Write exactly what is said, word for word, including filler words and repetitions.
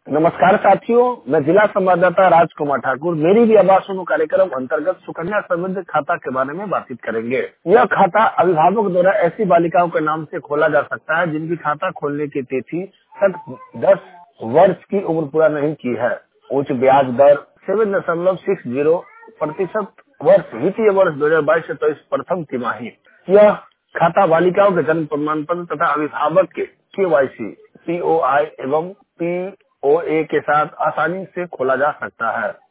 नमस्कार साथियों, मैं जिला संवाददाता राजकुमार ठाकुर। मेरी भी आवाज सुनो कार्यक्रम अंतर्गत सुकन्या समृद्धि खाता के बारे में बातचीत करेंगे। यह खाता अभिभावक द्वारा ऐसी बालिकाओं के नाम से खोला जा सकता है जिनकी खाता खोलने की तिथि तक दस वर्ष की उम्र पूरा नहीं की है। उच्च ब्याज दर सेवन दशमलव सिक्स जीरो प्रतिशत वर्ष वित्तीय वर्ष दो हजार बाईस से तेईस प्रथम तिमाही। यह खाता बालिकाओं के जन्म प्रमाण पत्र तथा अभिभावक के केवाईसी, पीओआई एवं पी ओ ए के साथ आसानी से खोला जा सकता है।